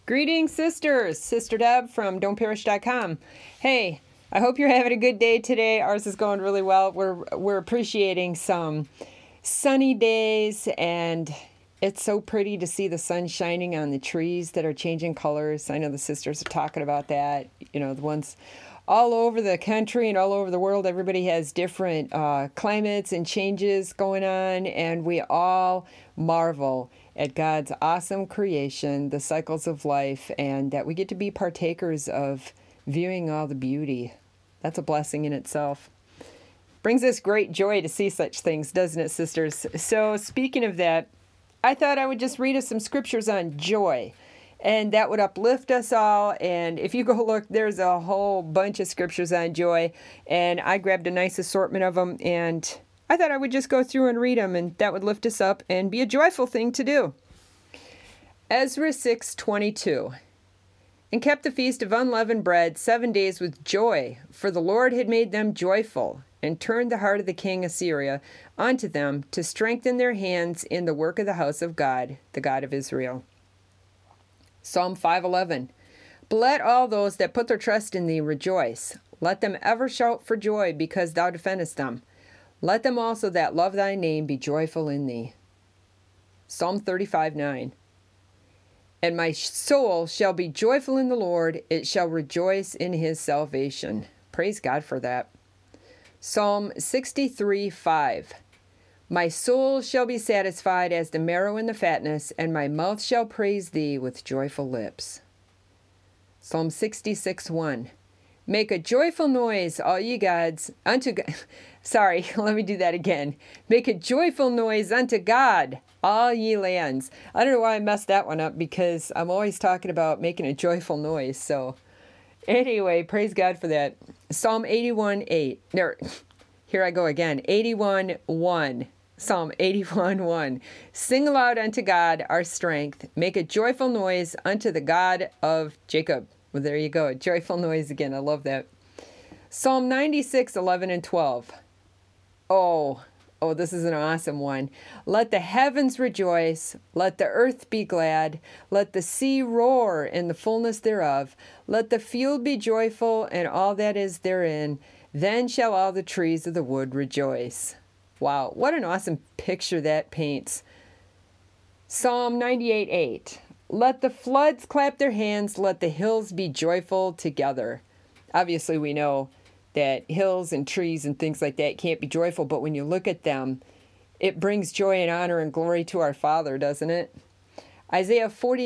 Greetings, sisters. Sister Deb from don'tperish.com. Hey, I hope you're having a good day today. Ours is going really well. We're appreciating some sunny days, and it's so pretty to see the sun shining on the trees that are changing colors. I know the sisters are talking about that. You know, the ones all over the country and all over the world. Everybody has different climates and changes going on, and we all marvel at God's awesome creation, the cycles of life, and that we get to be partakers of viewing all the beauty. That's a blessing in itself. Brings us great joy to see such things, doesn't it, sisters? So speaking of that, I thought I would just read us some scriptures on joy, and that would uplift us all. And if you go look, there's a whole bunch of scriptures on joy, and I grabbed a nice assortment of them, and I thought I would just go through and read them, and that would lift us up and be a joyful thing to do. Ezra 6:22. And kept the feast of unleavened bread 7 days with joy, for the Lord had made them joyful, and turned the heart of the king Assyria unto them, to strengthen their hands in the work of the house of God, the God of Israel. Psalm 5:11. But let all those that put their trust in thee rejoice. Let them ever shout for joy, because thou defendest them. Let them also that love thy name be joyful in thee. Psalm 35:9. And my soul shall be joyful in the Lord, it shall rejoice in his salvation. Praise God for that. Psalm 63:5. My soul shall be satisfied as the marrow and the fatness, and my mouth shall praise thee with joyful lips. Psalm 66:1. Make a joyful noise, all ye gods, unto God. Sorry, let me do that again. Make a joyful noise unto God, all ye lands. I don't know why I messed that one up, because I'm always talking about making a joyful noise. So anyway, praise God for that. Psalm 81:8. Here I go again. 81:1. Psalm 81:1. Sing aloud unto God, our strength. Make a joyful noise unto the God of Jacob. Well, there you go. A joyful noise again. I love that. Psalm 96:11 and 12. Oh, this is an awesome one. Let the heavens rejoice. Let the earth be glad. Let the sea roar in the fullness thereof. Let the field be joyful and all that is therein. Then shall all the trees of the wood rejoice. Wow, what an awesome picture that paints. Psalm 98:8. Let the floods clap their hands. Let the hills be joyful together. Obviously, we know that hills and trees and things like that can't be joyful, but when you look at them, it brings joy and honor and glory to our Father, doesn't it? Isaiah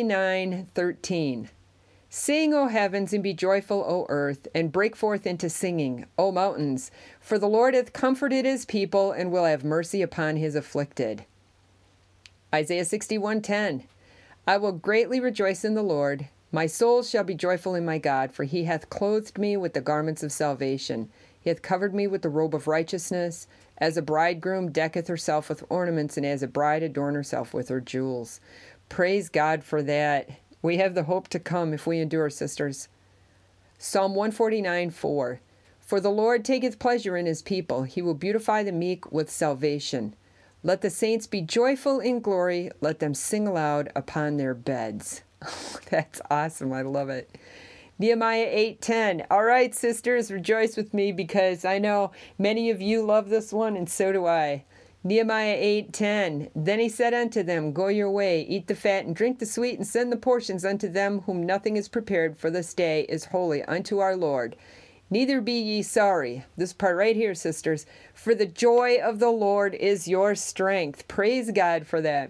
49:13. Sing, O heavens, and be joyful, O earth, and break forth into singing, O mountains, for the Lord hath comforted his people, and will have mercy upon his afflicted. Isaiah 61:10. I will greatly rejoice in the Lord. My soul shall be joyful in my God, for he hath clothed me with the garments of salvation. He hath covered me with the robe of righteousness, as a bridegroom decketh herself with ornaments, and as a bride adorn herself with her jewels. Praise God for that. We have the hope to come if we endure, sisters. Psalm 149:4. For the Lord taketh pleasure in his people. He will beautify the meek with salvation. Let the saints be joyful in glory. Let them sing aloud upon their beds. That's awesome. I love it. Nehemiah 8:10. All right, sisters, rejoice with me, because I know many of you love this one, and so do I. Nehemiah 8:10. Then he said unto them, Go your way, eat the fat, and drink the sweet, and send the portions unto them whom nothing is prepared, for this day is holy unto our Lord. Neither be ye sorry. This part right here, sisters. For the joy of the Lord is your strength. Praise God for that.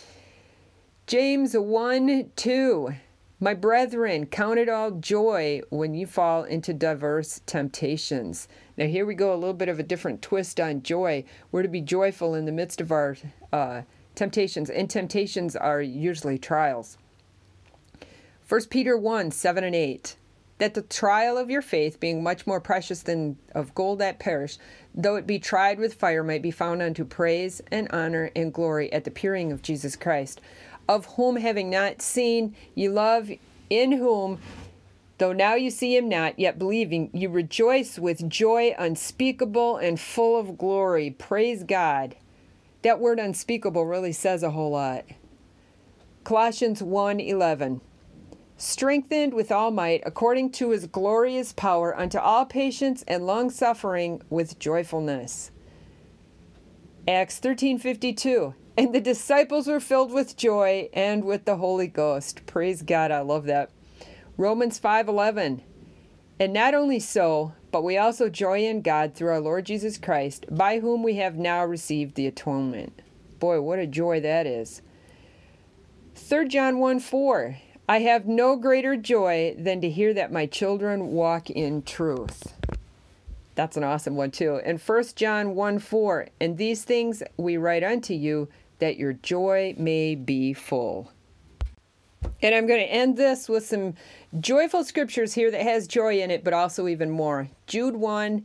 James 1:2. My brethren, count it all joy when you fall into diverse temptations. Now here we go, a little bit of a different twist on joy. We're to be joyful in the midst of our temptations, and temptations are usually trials. 1 Peter 1:7 and 8. That the trial of your faith, being much more precious than of gold that perish, though it be tried with fire, might be found unto praise and honor and glory at the appearing of Jesus Christ, of whom having not seen ye love, in whom, though now you see him not, yet believing, you rejoice with joy unspeakable and full of glory. Praise God. That word unspeakable really says a whole lot. Colossians 1:11. strengthened with all might, according to his glorious power, unto all patience and long-suffering with joyfulness. Acts 13:52. And the disciples were filled with joy and with the Holy Ghost. Praise God, I love that. Romans 5:11. And not only so, but we also joy in God through our Lord Jesus Christ, by whom we have now received the atonement. Boy, what a joy that is. 3 John 1:4. I have no greater joy than to hear that my children walk in truth. That's an awesome one too. And 1 John 1:4. And these things we write unto you, that your joy may be full. And I'm going to end this with some joyful scriptures here that has joy in it, but also even more. Jude 1,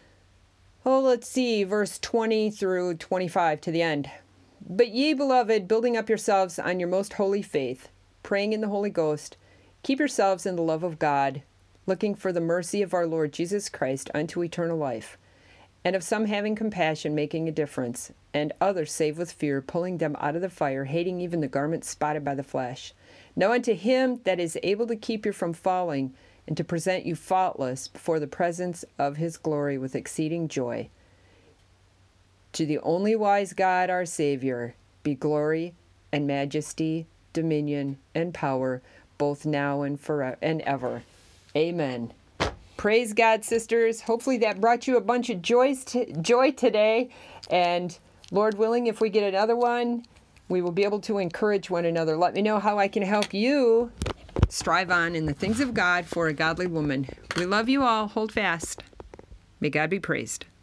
verse 20 through 25 to the end. But ye, beloved, building up yourselves on your most holy faith, praying in the Holy Ghost, keep yourselves in the love of God, looking for the mercy of our Lord Jesus Christ unto eternal life, and of some having compassion, making a difference, and others save with fear, pulling them out of the fire, hating even the garment spotted by the flesh. Now unto him that is able to keep you from falling, and to present you faultless before the presence of his glory with exceeding joy, to the only wise God our Savior, be glory and majesty, dominion and power, both now and forever and ever. Amen. Praise God, sisters. Hopefully that brought you a bunch of joy today. And Lord willing, if we get another one, we will be able to encourage one another. Let me know how I can help you strive on in the things of God for a godly woman. We love you all. Hold fast. May God be praised.